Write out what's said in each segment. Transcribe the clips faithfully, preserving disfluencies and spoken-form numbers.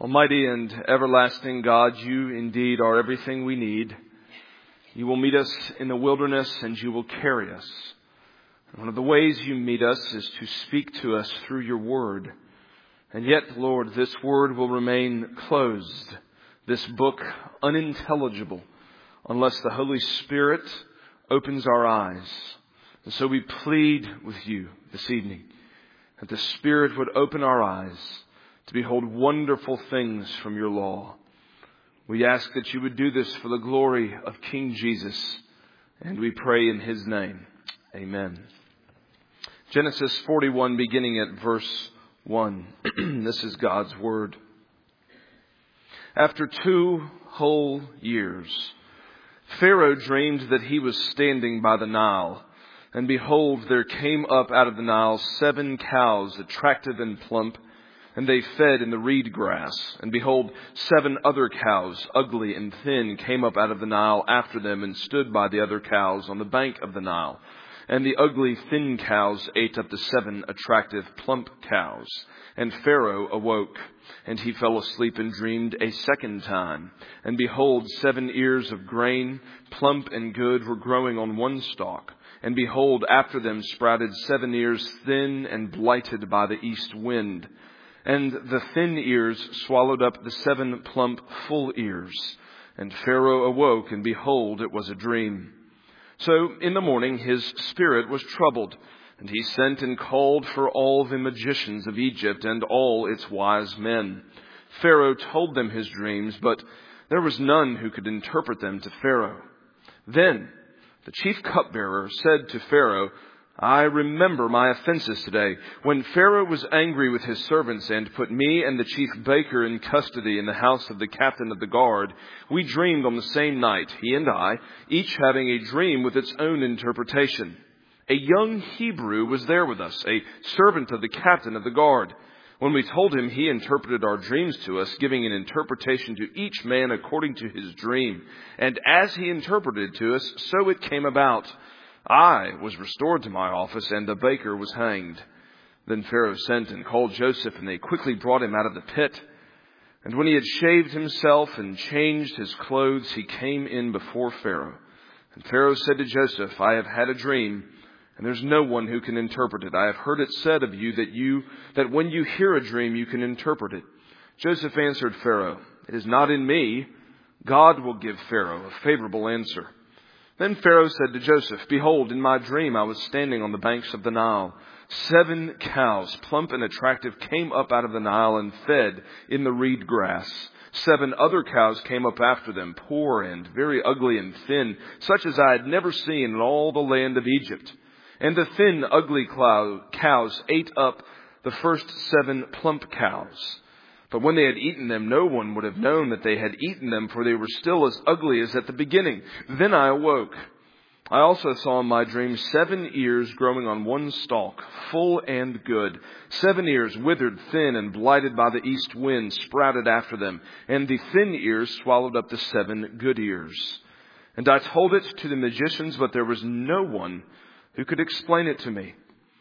Almighty and everlasting God, you indeed are everything we need. You will meet us in the wilderness and you will carry us. One of the ways you meet us is to speak to us through your word. And yet, Lord, this word will remain closed, this book unintelligible, unless the Holy Spirit opens our eyes. And so we plead with you this evening that the Spirit would open our eyes to behold wonderful things from your law. We ask that you would do this for the glory of King Jesus, and we pray in his name. Amen. Genesis forty-one, beginning at verse one. This is God's word. After two whole years, Pharaoh dreamed that he was standing by the Nile, and behold, there came up out of the Nile seven cows, attractive and plump, and they fed in the reed grass. And behold, seven other cows, ugly and thin, came up out of the Nile after them and stood by the other cows on the bank of the Nile. And the ugly, thin cows ate up the seven attractive, plump cows. And Pharaoh awoke, and he fell asleep and dreamed a second time. And behold, seven ears of grain, plump and good, were growing on one stalk. And behold, after them sprouted seven ears, thin and blighted by the east wind. And the thin ears swallowed up the seven plump, full ears. And Pharaoh awoke, and behold, it was a dream. So in the morning his spirit was troubled, and he sent and called for all the magicians of Egypt and all its wise men. Pharaoh told them his dreams, but there was none who could interpret them to Pharaoh. Then the chief cupbearer said to Pharaoh, I remember my offenses today, when Pharaoh was angry with his servants and put me and the chief baker in custody in the house of the captain of the guard. We dreamed on the same night, he and I, each having a dream with its own interpretation. A young Hebrew was there with us, a servant of the captain of the guard. When we told him, he interpreted our dreams to us, giving an interpretation to each man according to his dream. And as he interpreted to us, so it came about. I was restored to my office, and the baker was hanged. Then Pharaoh sent and called Joseph, and they quickly brought him out of the pit. And when he had shaved himself and changed his clothes, he came in before Pharaoh. And Pharaoh said to Joseph, I have had a dream, and there's no one who can interpret it. I have heard it said of you that you that when you hear a dream, you can interpret it. Joseph answered Pharaoh, It is not in me. God will give Pharaoh a favorable answer. Then Pharaoh said to Joseph, Behold, in my dream I was standing on the banks of the Nile. Seven cows, plump and attractive, came up out of the Nile and fed in the reed grass. Seven other cows came up after them, poor and very ugly and thin, such as I had never seen in all the land of Egypt. And the thin, ugly cows ate up the first seven plump cows. But when they had eaten them, no one would have known that they had eaten them, for they were still as ugly as at the beginning. Then I awoke. I also saw in my dream seven ears growing on one stalk, full and good. Seven ears, withered, thin, and blighted by the east wind, sprouted after them. And the thin ears swallowed up the seven good ears. And I told it to the magicians, but there was no one who could explain it to me.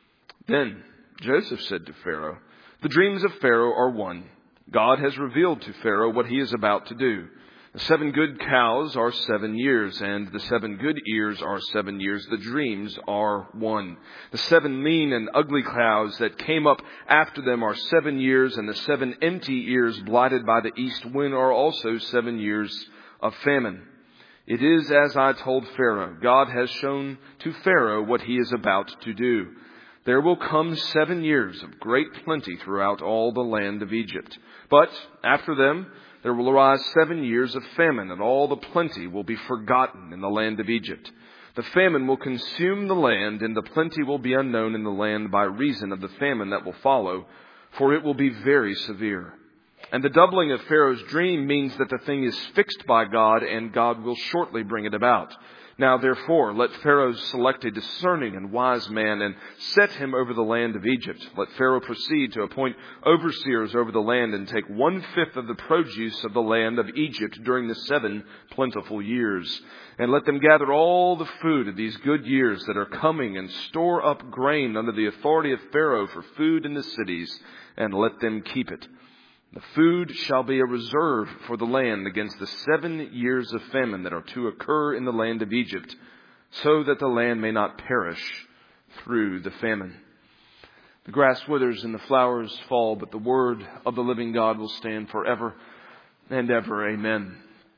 Then Joseph said to Pharaoh, The dreams of Pharaoh are one. God has revealed to Pharaoh what he is about to do. The seven good cows are seven years, and the seven good ears are seven years. The dreams are one. The seven lean and ugly cows that came up after them are seven years, and the seven empty ears blighted by the east wind are also seven years of famine. It is as I told Pharaoh. God has shown to Pharaoh what he is about to do. There will come seven years of great plenty throughout all the land of Egypt. But after them, there will arise seven years of famine, and all the plenty will be forgotten in the land of Egypt. The famine will consume the land, and the plenty will be unknown in the land by reason of the famine that will follow, for it will be very severe. And the doubling of Pharaoh's dream means that the thing is fixed by God, and God will shortly bring it about. Now, therefore, let Pharaoh select a discerning and wise man and set him over the land of Egypt. Let Pharaoh proceed to appoint overseers over the land and take one-fifth of the produce of the land of Egypt during the seven plentiful years. And let them gather all the food of these good years that are coming and store up grain under the authority of Pharaoh for food in the cities, and let them keep it. The food shall be a reserve for the land against the seven years of famine that are to occur in the land of Egypt, so that the land may not perish through the famine. The grass withers and the flowers fall, but the word of the living God will stand forever and ever. Amen.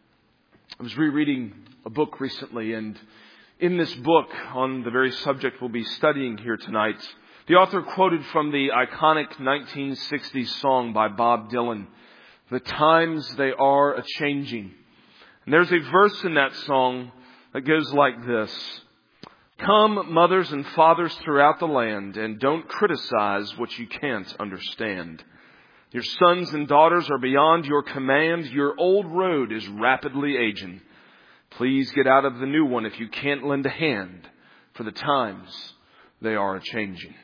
I was rereading a book recently, and in this book, on the very subject we'll be studying here tonight, the author quoted from the iconic nineteen sixties song by Bob Dylan, "The Times They Are A-Changing." And there's a verse in that song that goes like this: "Come, mothers and fathers throughout the land, and don't criticize what you can't understand. Your sons and daughters are beyond your command. Your old road is rapidly aging. Please get out of the new one if you can't lend a hand, for the times they are a-changing."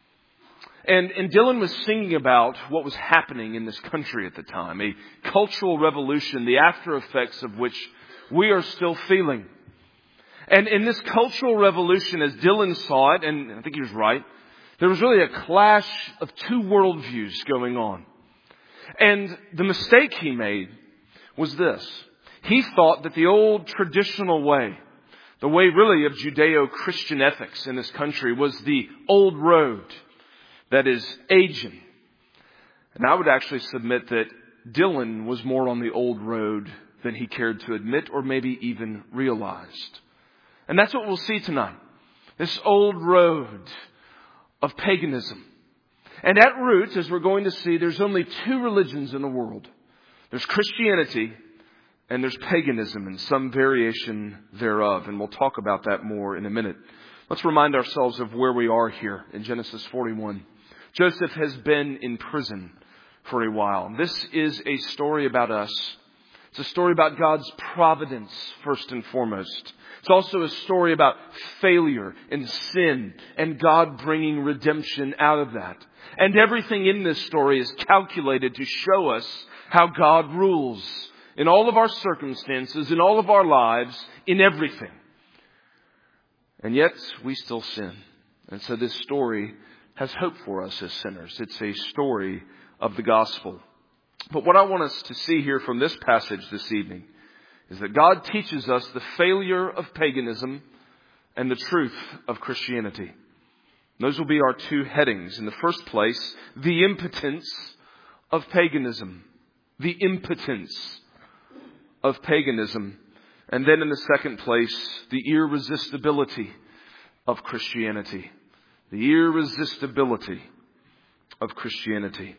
And, and Dylan was singing about what was happening in this country at the time, a cultural revolution, the after effects of which we are still feeling. And in this cultural revolution, as Dylan saw it, and I think he was right, there was really a clash of two worldviews going on. And the mistake he made was this. He thought that the old traditional way, the way really of Judeo-Christian ethics in this country, was the old road that is aging. And I would actually submit that Dylan was more on the old road than he cared to admit or maybe even realized. And that's what we'll see tonight. This old road of paganism. And at root, as we're going to see, there's only two religions in the world. There's Christianity and there's paganism and some variation thereof. And we'll talk about that more in a minute. Let's remind ourselves of where we are here in Genesis forty-one. Joseph has been in prison for a while. This is a story about us. It's a story about God's providence, first and foremost. It's also a story about failure and sin and God bringing redemption out of that. And everything in this story is calculated to show us how God rules in all of our circumstances, in all of our lives, in everything. And yet we still sin. And so this story has hope for us as sinners. It's a story of the gospel. But what I want us to see here from this passage this evening is that God teaches us the failure of paganism and the truth of Christianity. Those will be our two headings. In the first place, the impotence of paganism. The impotence of paganism. And then in the second place, the irresistibility of Christianity. The irresistibility of Christianity.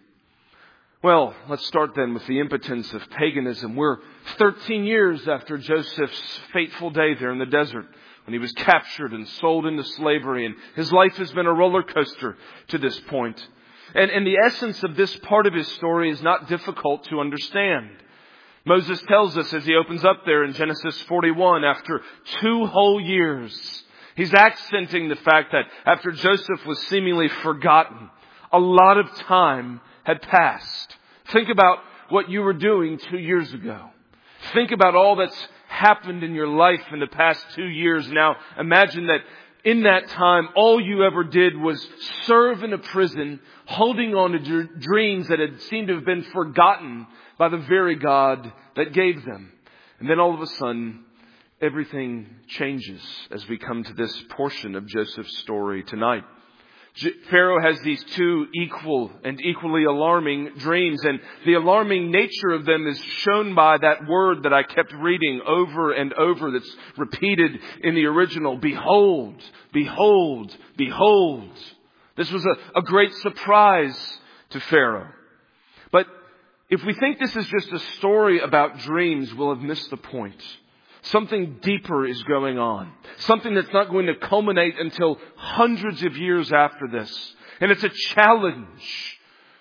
Well, let's start then with the impotence of paganism. We're thirteen years after Joseph's fateful day there in the desert, when he was captured and sold into slavery, and his life has been a roller coaster to this point. And, and the essence of this part of his story is not difficult to understand. Moses tells us as he opens up there in Genesis forty-one, after two whole years, he's accenting the fact that after Joseph was seemingly forgotten, a lot of time had passed. Think about what you were doing two years ago. Think about all that's happened in your life in the past two years. Now, imagine that in that time, all you ever did was serve in a prison, holding on to dr- dreams that had seemed to have been forgotten by the very God that gave them. And then all of a sudden, everything changes as we come to this portion of Joseph's story tonight. Pharaoh has these two equal and equally alarming dreams, and the alarming nature of them is shown by that word that I kept reading over and over that's repeated in the original. Behold, behold, behold. This was a, a great surprise to Pharaoh. But if we think this is just a story about dreams, we'll have missed the point. Something deeper is going on. Something that's not going to culminate until hundreds of years after this. And it's a challenge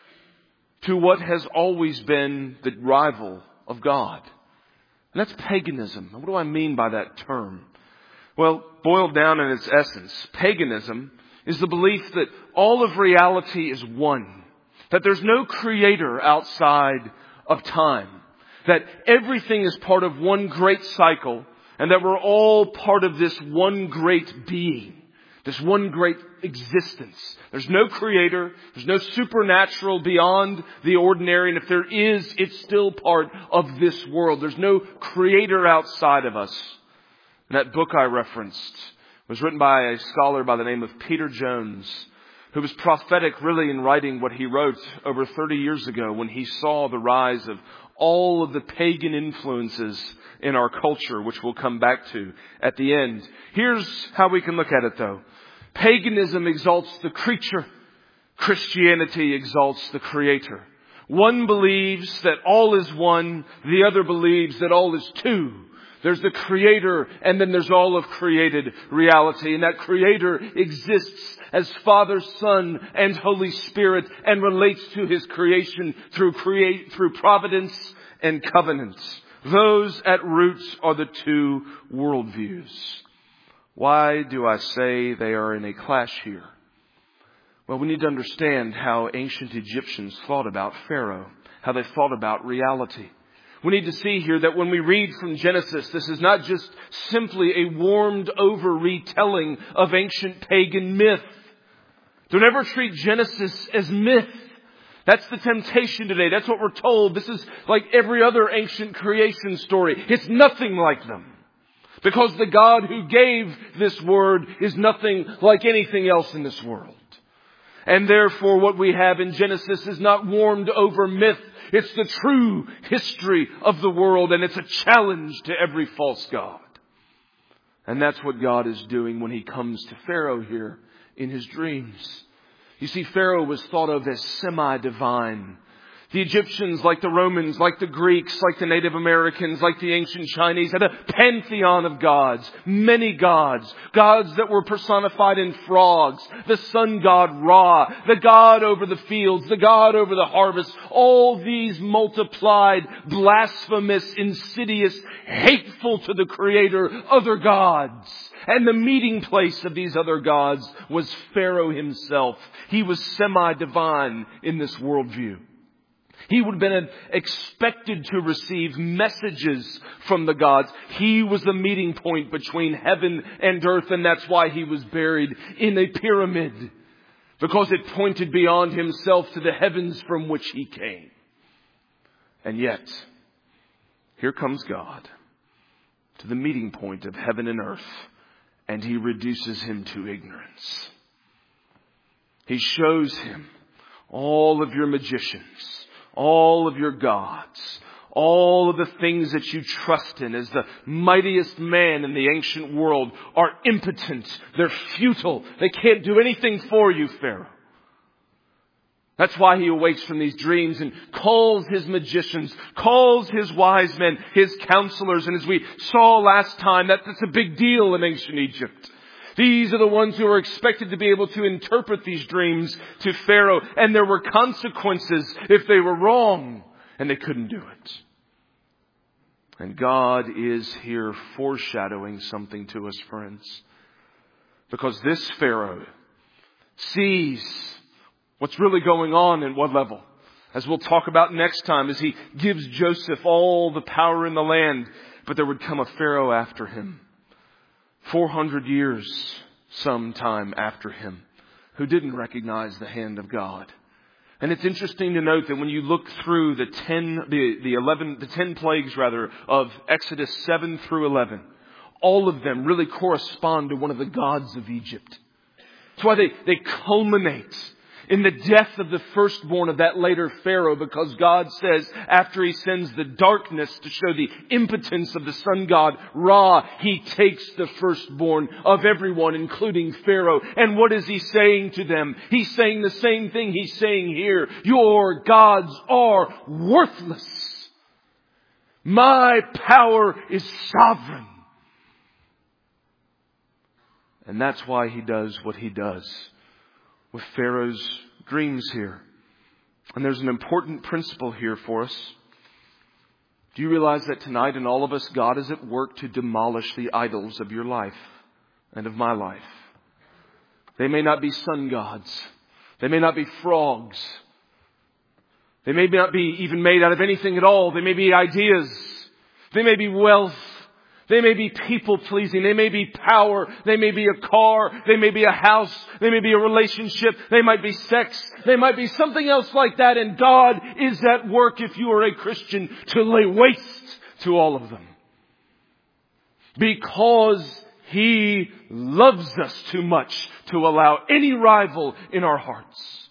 to what has always been the rival of God. And that's paganism. What do I mean by that term? Well, boiled down in its essence, paganism is the belief that all of reality is one. That there's no creator outside of time. That everything is part of one great cycle, and that we're all part of this one great being. This one great existence. There's no creator. There's no supernatural beyond the ordinary. And if there is, it's still part of this world. There's no creator outside of us. And that book I referenced was written by a scholar by the name of Peter Jones, who was prophetic really in writing what he wrote over thirty years ago when he saw the rise of all of the pagan influences in our culture, which we'll come back to at the end. Here's how we can look at it though. Paganism exalts the creature. Christianity exalts the creator. One believes that all is one. The other believes that all is two. There's the creator and then there's all of created reality. And that creator exists as Father, Son, and Holy Spirit and relates to his creation through create, through providence and covenant. Those at roots are the two worldviews. Why do I say they are in a clash here? Well, we need to understand how ancient Egyptians thought about Pharaoh, how they thought about reality. We need to see here that when we read from Genesis, this is not just simply a warmed over retelling of ancient pagan myth. Don't ever treat Genesis as myth. That's the temptation today. That's what we're told. This is like every other ancient creation story. It's nothing like them. Because the God who gave this word is nothing like anything else in this world. And therefore what we have in Genesis is not warmed over myth. It's the true history of the world, and it's a challenge to every false god. And that's what God is doing when he comes to Pharaoh here in his dreams. You see, Pharaoh was thought of as semi-divine. The Egyptians, like the Romans, like the Greeks, like the Native Americans, like the ancient Chinese, had a pantheon of gods. Many gods. Gods that were personified in frogs. The sun god Ra. The god over the fields. The god over the harvest. All these multiplied, blasphemous, insidious, hateful to the Creator, other gods. And the meeting place of these other gods was Pharaoh himself. He was semi-divine in this worldview. He would have been expected to receive messages from the gods. He was the meeting point between heaven and earth, and that's why he was buried in a pyramid. Because it pointed beyond himself to the heavens from which he came. And yet, here comes God to the meeting point of heaven and earth, and he reduces him to ignorance. He shows him all of your magicians, all of your gods, all of the things that you trust in as the mightiest man in the ancient world are impotent. They're futile. They can't do anything for you, Pharaoh. That's why he awakes from these dreams and calls his magicians, calls his wise men, his counselors. And as we saw last time, that, that's a big deal in ancient Egypt. These are the ones who are expected to be able to interpret these dreams to Pharaoh. And there were consequences if they were wrong. And they couldn't do it. And God is here foreshadowing something to us, friends. Because this Pharaoh sees what's really going on in what level. As we'll talk about next time, as he gives Joseph all the power in the land. But there would come a Pharaoh after him. four hundred years sometime after him, who didn't recognize the hand of God. And it's interesting to note that when you look through the ten, the, the eleven, the ten plagues rather of Exodus seven through eleven, all of them really correspond to one of the gods of Egypt. That's why they, they culminate in the death of the firstborn of that later Pharaoh, because God says after he sends the darkness to show the impotence of the sun god Ra, he takes the firstborn of everyone, including Pharaoh. And what is he saying to them? He's saying the same thing he's saying here. Your gods are worthless. My power is sovereign. And that's why he does what he does with Pharaoh's dreams here. And there's an important principle here for us. Do you realize that tonight in all of us, God is at work to demolish the idols of your life and of my life? They may not be sun gods. They may not be frogs. They may not be even made out of anything at all. They may be ideas. They may be wealth. They may be people pleasing. They may be power. They may be a car. They may be a house. They may be a relationship. They might be sex. They might be something else like that. And God is at work, if you are a Christian, to lay waste to all of them. Because He loves us too much to allow any rival in our hearts.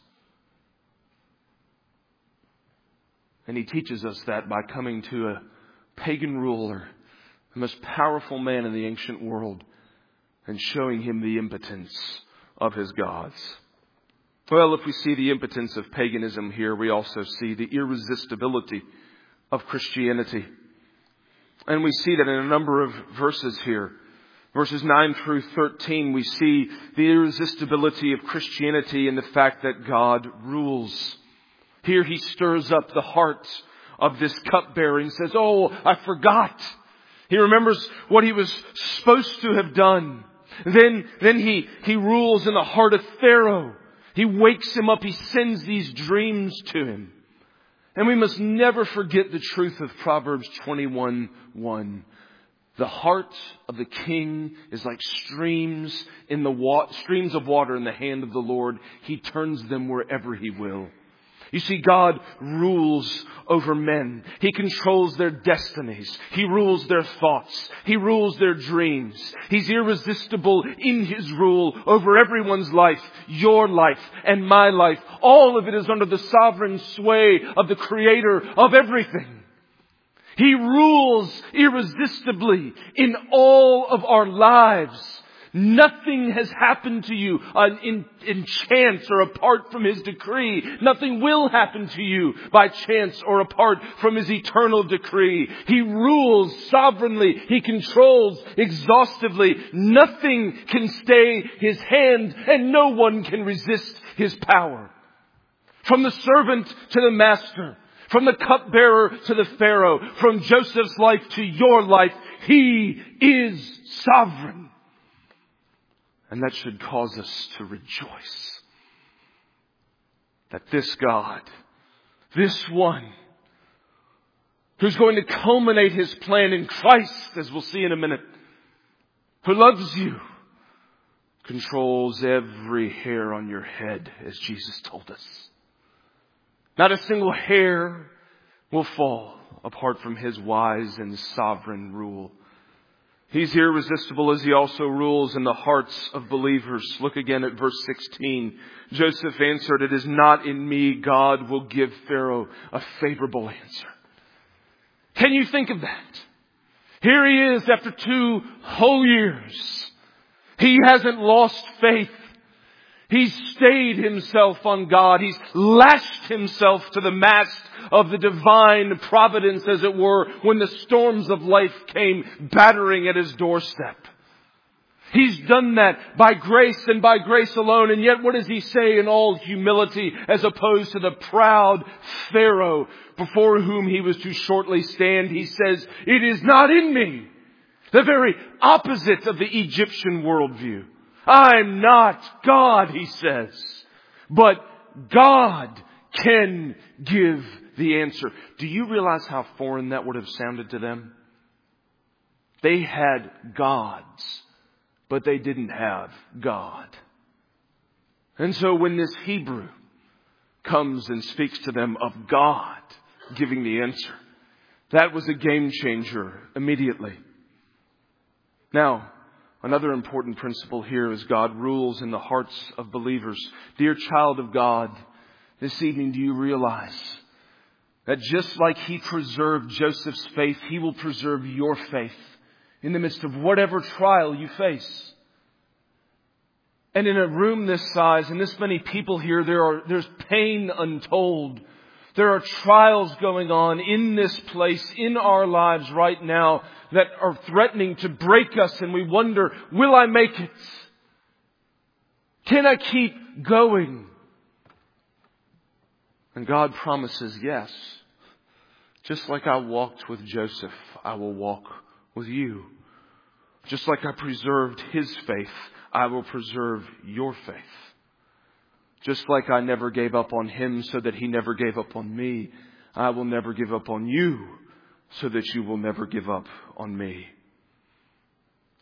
And He teaches us that by coming to a pagan ruler, the most powerful man in the ancient world, and showing him the impotence of his gods. Well, if we see the impotence of paganism here, we also see the irresistibility of Christianity. And we see that in a number of verses here. Verses nine through thirteen, we see the irresistibility of Christianity in the fact that God rules. Here He stirs up the heart of this cupbearer and says, oh, I forgot. He remembers what he was supposed to have done. Then, then he, he rules in the heart of Pharaoh. He wakes him up. He sends these dreams to him. And we must never forget the truth of Proverbs twenty-one one. The heart of the king is like streams in the wa- streams of water in the hand of the Lord. He turns them wherever He will. You see, God rules over men. He controls their destinies. He rules their thoughts. He rules their dreams. He's irresistible in His rule over everyone's life, your life and my life. All of it is under the sovereign sway of the Creator of everything. He rules irresistibly in all of our lives. Nothing has happened to you uh, in, in chance or apart from His decree. Nothing will happen to you by chance or apart from His eternal decree. He rules sovereignly. He controls exhaustively. Nothing can stay His hand, and no one can resist His power. From the servant to the master, from the cupbearer to the Pharaoh, from Joseph's life to your life, He is sovereign. And that should cause us to rejoice that this God, this one, who's going to culminate His plan in Christ, as we'll see in a minute, who loves you, controls every hair on your head, as Jesus told us. Not a single hair will fall apart from His wise and sovereign rule. He's irresistible as He also rules in the hearts of believers. Look again at verse sixteen. Joseph answered, it is not in me. God will give Pharaoh a favorable answer. Can you think of that? Here he is after two whole years. He hasn't lost faith. He's stayed himself on God. He's lashed himself to the mast of the divine providence, as it were, when the storms of life came battering at his doorstep. He's done that by grace and by grace alone. And yet what does he say in all humility, as opposed to the proud Pharaoh before whom he was to shortly stand? He says, it is not in me. The very opposite of the Egyptian worldview. I'm not God, he says. But God can give the answer. Do you realize how foreign that would have sounded to them? They had gods, but they didn't have God. And so when this Hebrew comes and speaks to them of God giving the answer, that was a game changer immediately. Now, another important principle here is God rules in the hearts of believers. Dear child of God, this evening, do you realize that just like He preserved Joseph's faith, He will preserve your faith in the midst of whatever trial you face? And in a room this size and this many people here, there are there's pain untold. There are trials going on in this place, in our lives right now, that are threatening to break us, and we wonder, will I make it? Can I keep going? And God promises, yes. Just like I walked with Joseph, I will walk with you. Just like I preserved his faith, I will preserve your faith. Just like I never gave up on him so that he never gave up on me, I will never give up on you so that you will never give up on me.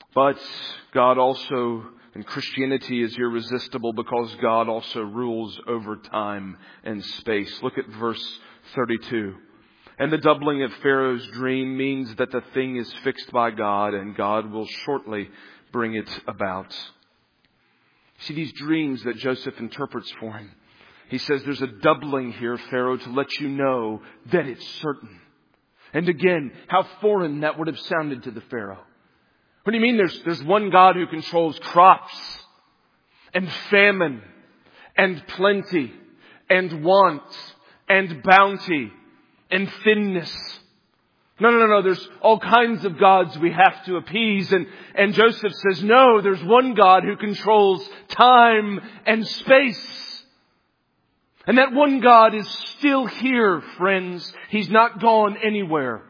But God also, and Christianity is irresistible because God also rules over time and space. Look at verse thirty-two. And the doubling of Pharaoh's dream means that the thing is fixed by God, and God will shortly bring it about. See, these dreams that Joseph interprets for him. He says there's a doubling here, Pharaoh, to let you know that it's certain. And again, how foreign that would have sounded to the Pharaoh. What do you mean there's, there's one God who controls crops and famine and plenty and want and bounty and thinness? No, no, no, no. There's all kinds of gods we have to appease. And, and Joseph says, no, there's one God who controls time and space. And that one God is still here, friends. He's not gone anywhere.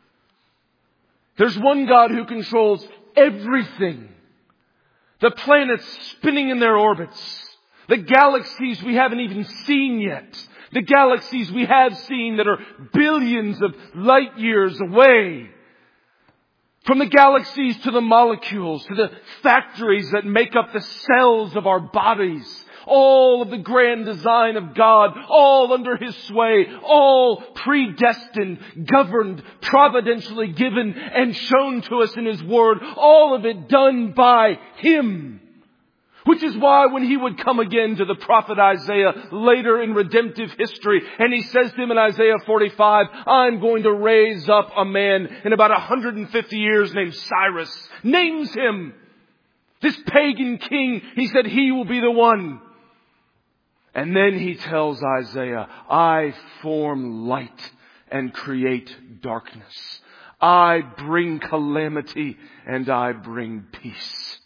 There's one God who controls everything. The planets spinning in their orbits. The galaxies we haven't even seen yet. The galaxies we have seen that are billions of light years away. From the galaxies to the molecules, to the factories that make up the cells of our bodies. All of the grand design of God, all under His sway, all predestined, governed, providentially given and shown to us in His Word. All of it done by Him. Which is why when He would come again to the prophet Isaiah later in redemptive history, and He says to him in Isaiah forty-five, I'm going to raise up a man in about one hundred fifty years named Cyrus. Names him. This pagan king, He said he will be the one. And then He tells Isaiah, I form light and create darkness. I bring calamity and I bring peace.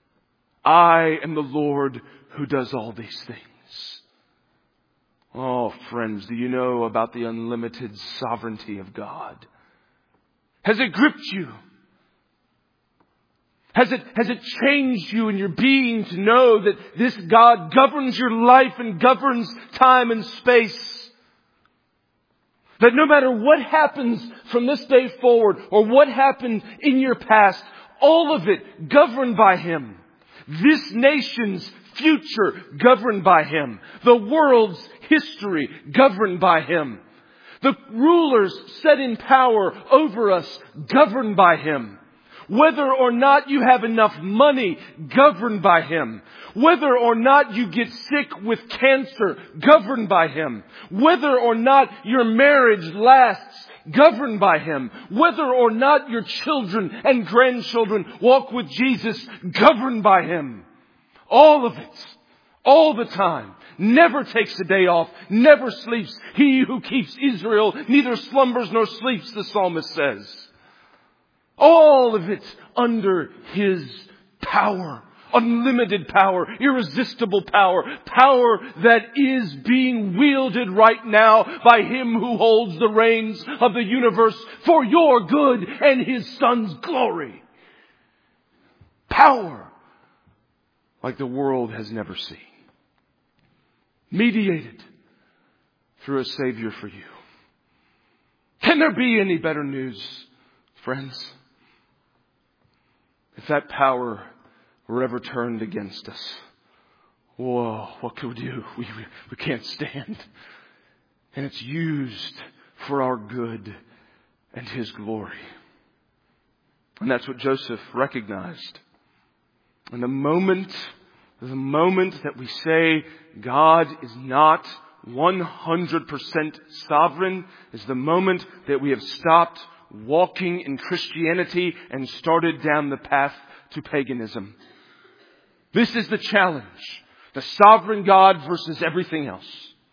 I am the Lord who does all these things. Oh, friends, do you know about the unlimited sovereignty of God? Has it gripped you? Has it, has it changed you in your being to know that this God governs your life and governs time and space? That no matter what happens from this day forward or what happened in your past, all of it governed by Him. This nation's future governed by Him. The world's history governed by Him. The rulers set in power over us governed by Him. Whether or not you have enough money, governed by Him. Whether or not you get sick with cancer, governed by Him. Whether or not your marriage lasts, governed by Him. Whether or not your children and grandchildren walk with Jesus, governed by Him. All of it. All the time. Never takes a day off. Never sleeps. He who keeps Israel neither slumbers nor sleeps, the psalmist says. All of it under His power. Unlimited power. Irresistible power. Power that is being wielded right now by Him who holds the reins of the universe for your good and His Son's glory. Power like the world has never seen. Mediated through a Savior for you. Can there be any better news, friends? If that power were ever turned against us, whoa, what could we do? We, we, we can't stand. And it's used for our good and His glory. And that's what Joseph recognized. And the moment, the moment that we say God is not one hundred percent sovereign is the moment that we have stopped walking in Christianity and started down the path to paganism. This is the challenge. The sovereign God versus everything else.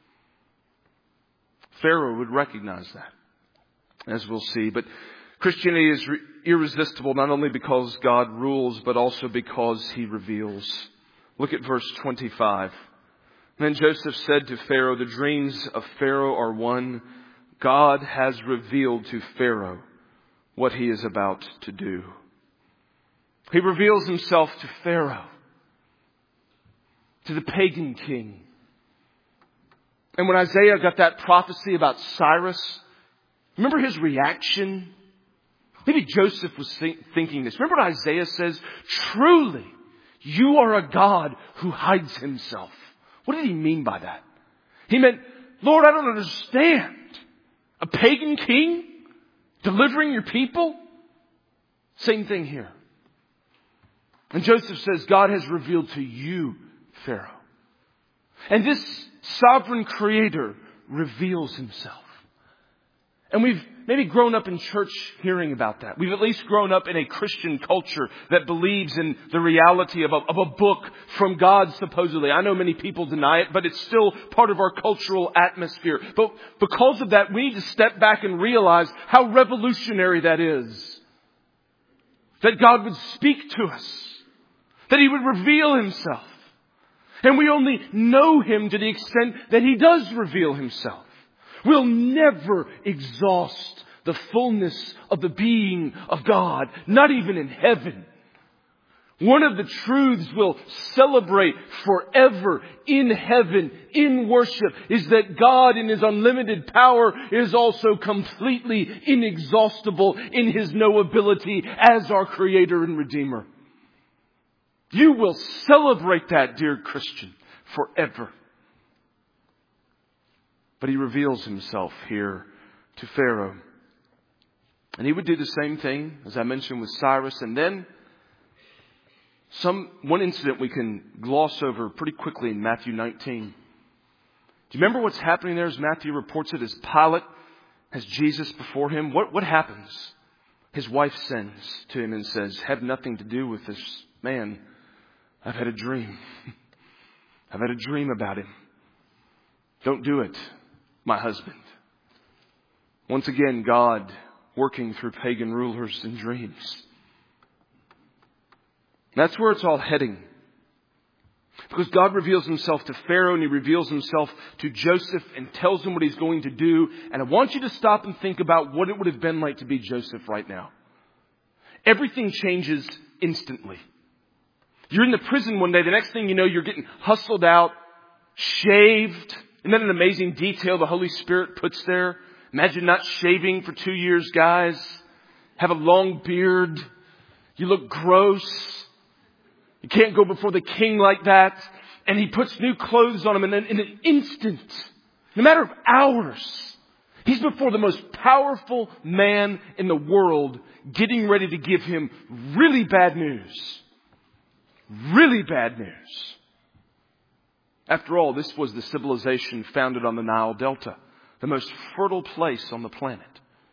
Pharaoh would recognize that, as we'll see. But Christianity is re- irresistible not only because God rules, but also because He reveals. Look at verse twenty-five. Then Joseph said to Pharaoh, the dreams of Pharaoh are one. God has revealed to Pharaoh what he is about to do. He reveals Himself to Pharaoh, to the pagan king. And when Isaiah got that prophecy about Cyrus, remember his reaction? Maybe Joseph was think, thinking this. Remember what Isaiah says? Truly, you are a God who hides himself. What did he mean by that? He meant, Lord, I don't understand. A pagan king delivering your people? Same thing here. And Joseph says, God has revealed to you, Pharaoh. And this sovereign creator reveals himself. And we've maybe grown up in church hearing about that. We've at least grown up in a Christian culture that believes in the reality of a, of a book from God, supposedly. I know many people deny it, but it's still part of our cultural atmosphere. But because of that, we need to step back and realize how revolutionary that is. That God would speak to us. That He would reveal Himself. And we only know Him to the extent that He does reveal Himself. We'll never exhaust the fullness of the being of God, not even in heaven. One of the truths we'll celebrate forever in heaven, in worship, is that God in His unlimited power is also completely inexhaustible in His knowability as our Creator and Redeemer. You will celebrate that, dear Christian, forever. But He reveals Himself here to Pharaoh. And He would do the same thing, as I mentioned, with Cyrus. And then some one incident we can gloss over pretty quickly in Matthew nineteen. Do you remember what's happening there as Matthew reports it? As Pilate has Jesus before him, what, what happens? His wife sends to him and says, have nothing to do with this man. I've had a dream. I've had a dream about him. Don't do it, my husband. Once again, God working through pagan rulers in dreams. That's where it's all heading. Because God reveals Himself to Pharaoh and He reveals Himself to Joseph and tells him what He's going to do. And I want you to stop and think about what it would have been like to be Joseph right now. Everything changes instantly. You're in the prison one day. The next thing you know, you're getting hustled out, shaved. Isn't that an amazing detail the Holy Spirit puts there? Imagine not shaving for two years, guys. Have a long beard. You look gross. You can't go before the king like that. And He puts new clothes on him. And then in an instant, in a matter of hours, he's before the most powerful man in the world, getting ready to give him really bad news. Really bad news. After all, this was the civilization founded on the Nile Delta, the most fertile place on the planet.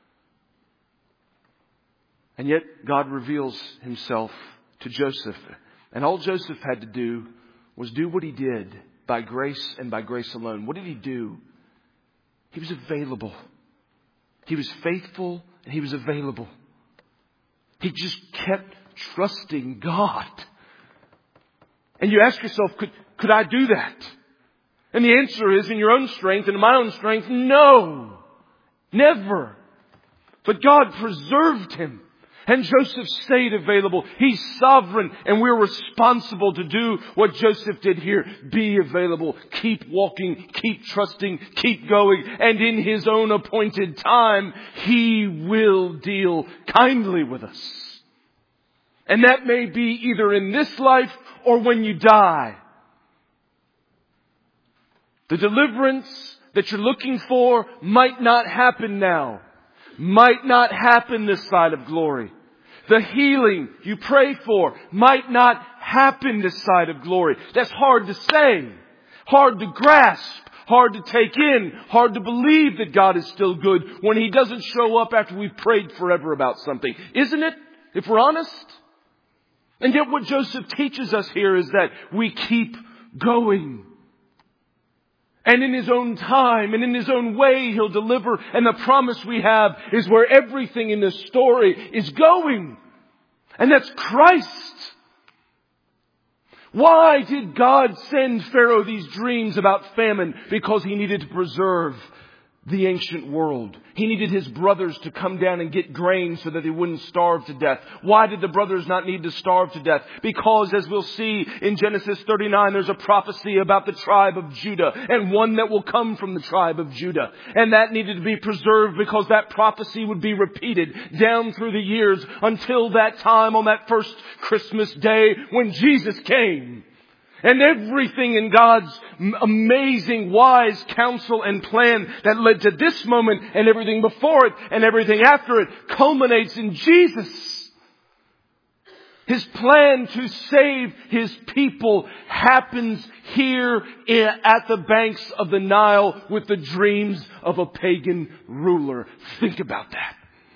And yet God reveals Himself to Joseph. And all Joseph had to do was do what he did by grace and by grace alone. What did he do? He was available. He was faithful and he was available. He just kept trusting God. And you ask yourself, could, could I do that? And the answer is, in your own strength and in my own strength, no. Never. But God preserved him. And Joseph stayed available. He's sovereign. And we're responsible to do what Joseph did here. Be available. Keep walking. Keep trusting. Keep going. And in His own appointed time, He will deal kindly with us. And that may be either in this life or when you die. The deliverance that you're looking for might not happen now. Might not happen this side of glory. The healing you pray for might not happen this side of glory. That's hard to say. Hard to grasp. Hard to take in. Hard to believe that God is still good when He doesn't show up after we've prayed forever about something. Isn't it? If we're honest. And yet what Joseph teaches us here is that we keep going. And in His own time and in His own way, He'll deliver. And the promise we have is where everything in this story is going. And that's Christ. Why did God send Pharaoh these dreams about famine? Because He needed to preserve the ancient world. He needed his brothers to come down and get grain so that they wouldn't starve to death. Why did the brothers not need to starve to death? Because, as we'll see in Genesis thirty-nine, there's a prophecy about the tribe of Judah and one that will come from the tribe of Judah. And that needed to be preserved because that prophecy would be repeated down through the years until that time on that first Christmas day when Jesus came. And everything in God's amazing, wise counsel and plan that led to this moment and everything before it and everything after it culminates in Jesus. His plan to save His people happens here at the banks of the Nile with the dreams of a pagan ruler. Think about that.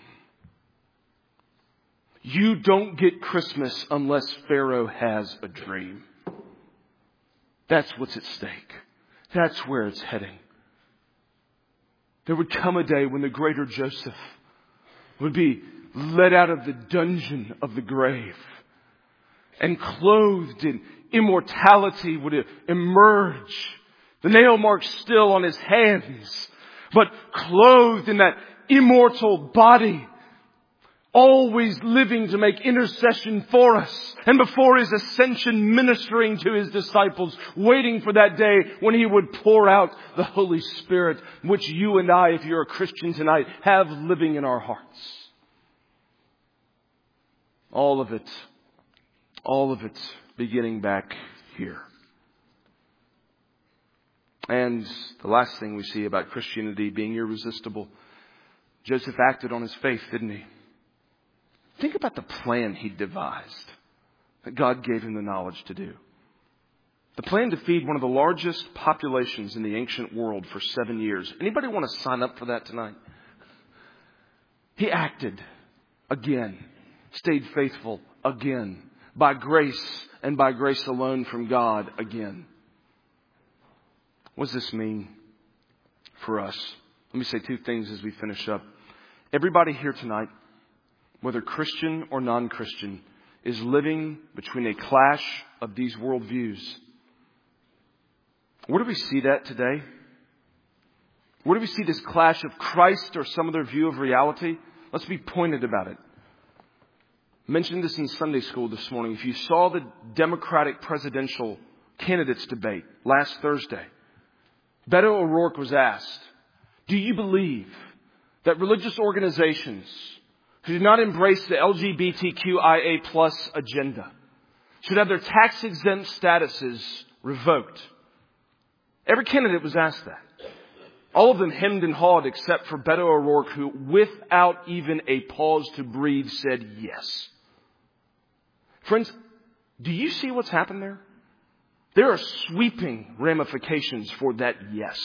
You don't get Christmas unless Pharaoh has a dream. That's what's at stake. That's where it's heading. There would come a day when the greater Joseph would be led out of the dungeon of the grave and clothed in immortality would emerge. The nail marks still on his hands, but clothed in that immortal body, always living to make intercession for us. And before His ascension, ministering to His disciples, waiting for that day when He would pour out the Holy Spirit, which you and I, if you're a Christian tonight, have living in our hearts. All of it, all of it beginning back here. And the last thing we see about Christianity being irresistible, Joseph acted on his faith, didn't he? Think about the plan he devised that God gave him the knowledge to do. The plan to feed one of the largest populations in the ancient world for seven years. Anybody want to sign up for that tonight? He acted again, stayed faithful again, by grace and by grace alone from God again. What does this mean for us? Let me say two things as we finish up. Everybody here tonight, whether Christian or non-Christian, is living between a clash of these worldviews. Where do we see that today? Where do we see this clash of Christ or some other view of reality? Let's be pointed about it. I mentioned this in Sunday school this morning. If you saw the Democratic presidential candidates debate last Thursday, Beto O'Rourke was asked, do you believe that religious organizations who do not embrace the L G B T Q I A plus agenda should have their tax-exempt statuses revoked? Every candidate was asked that. All of them hemmed and hawed except for Beto O'Rourke, who, without even a pause to breathe, said yes. Friends, do you see what's happened there? There are sweeping ramifications for that yes.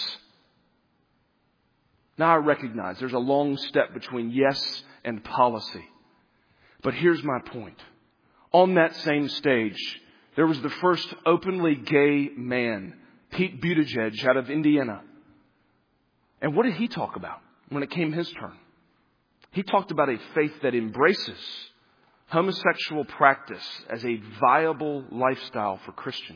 Now I recognize there's a long step between yes and policy. But here's my point. On that same stage, there was the first openly gay man, Pete Buttigieg out of Indiana. And what did he talk about when it came his turn? He talked about a faith that embraces homosexual practice as a viable lifestyle for Christians.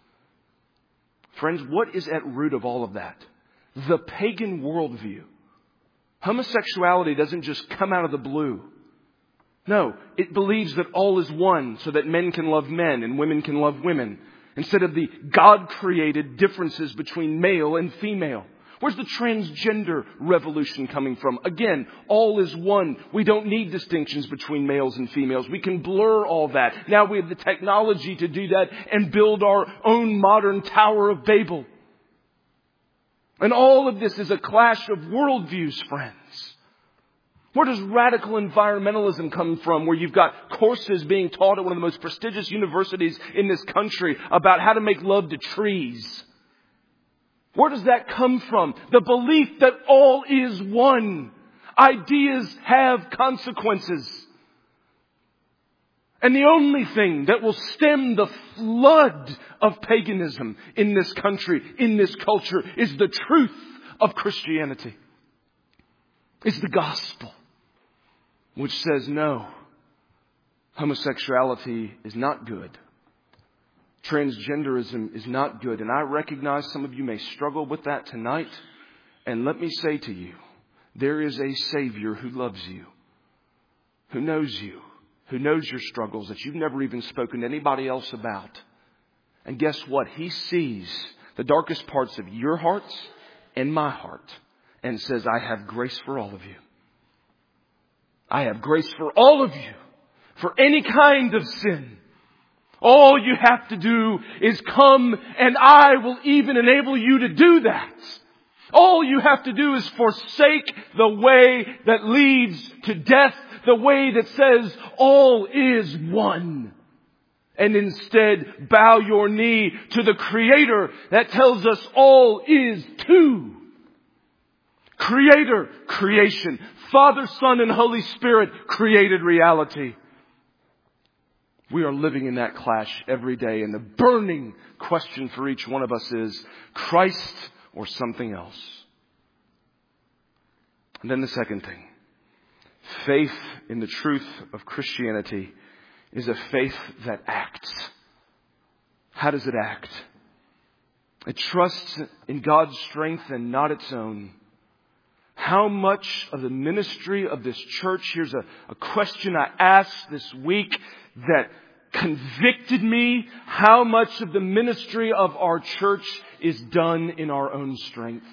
Friends, what is at root of all of that? The pagan worldview. Homosexuality doesn't just come out of the blue. No, it believes that all is one so that men can love men and women can love women instead of the God-created differences between male and female. Where's the transgender revolution coming from? Again, all is one. We don't need distinctions between males and females. We can blur all that. Now we have the technology to do that and build our own modern Tower of Babel. And all of this is a clash of worldviews, friends. Where does radical environmentalism come from, where you've got courses being taught at one of the most prestigious universities in this country about how to make love to trees? Where does that come from? The belief that all is one. Ideas have consequences. And the only thing that will stem the flood of paganism in this country, in this culture, is the truth of Christianity. It's the gospel, which says no, homosexuality is not good. Transgenderism is not good. And I recognize some of you may struggle with that tonight. And let me say to you, there is a Savior who loves you, who knows you, who knows your struggles that you've never even spoken to anybody else about. And guess what? He sees the darkest parts of your hearts and my heart and says, I have grace for all of you. I have grace for all of you, for any kind of sin. All you have to do is come, and I will even enable you to do that. All you have to do is forsake the way that leads to death, the way that says all is one. And instead bow your knee to the Creator that tells us all is two. Creator, creation. Father, Son, and Holy Spirit created reality. We are living in that clash every day. And the burning question for each one of us is Christ or something else. And then the second thing. Faith in the truth of Christianity is a faith that acts. How does it act? It trusts in God's strength and not its own. How much of the ministry of this church, here's a, a question I asked this week that convicted me. How much of the ministry of our church is done in our own strength?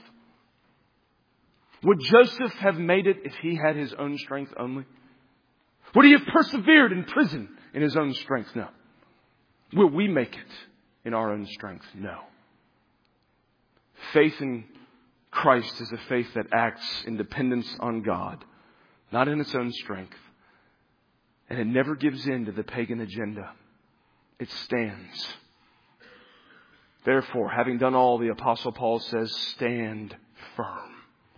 Would Joseph have made it if he had his own strength only? Would he have persevered in prison in his own strength? No. Will we make it in our own strength? No. Faith in Christ is a faith that acts in dependence on God, not in its own strength. And it never gives in to the pagan agenda. It stands. Therefore, having done all, the Apostle Paul says, stand firm.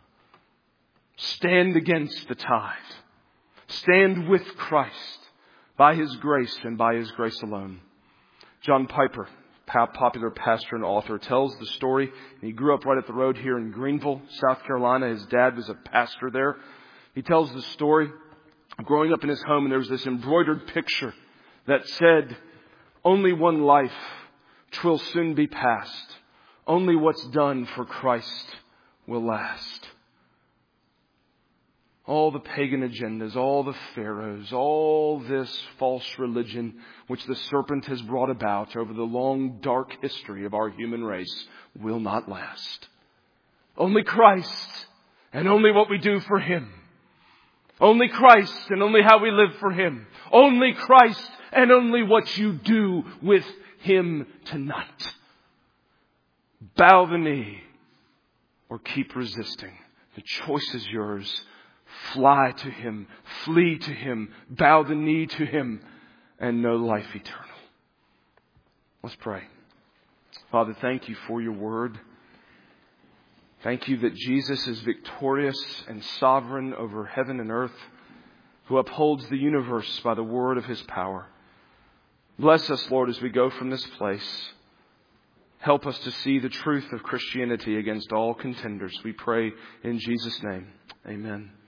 Stand against the tide. Stand with Christ by His grace and by His grace alone. John Piper, popular pastor and author, tells the story. He grew up right up the road here in Greenville, South Carolina. His dad was a pastor there. He tells the story of growing up in his home, and there was this embroidered picture that said, only one life, 'twill soon be past. Only what's done for Christ will last. All the pagan agendas, all the pharaohs, all this false religion which the serpent has brought about over the long, dark history of our human race will not last. Only Christ and only what we do for Him. Only Christ and only how we live for Him. Only Christ and only what you do with Him tonight. Bow the knee or keep resisting. The choice is yours. Fly to Him, flee to Him, bow the knee to Him, and know life eternal. Let's pray. Father, thank You for Your word. Thank You that Jesus is victorious and sovereign over heaven and earth, who upholds the universe by the word of His power. Bless us, Lord, as we go from this place. Help us to see the truth of Christianity against all contenders. We pray in Jesus' name. Amen.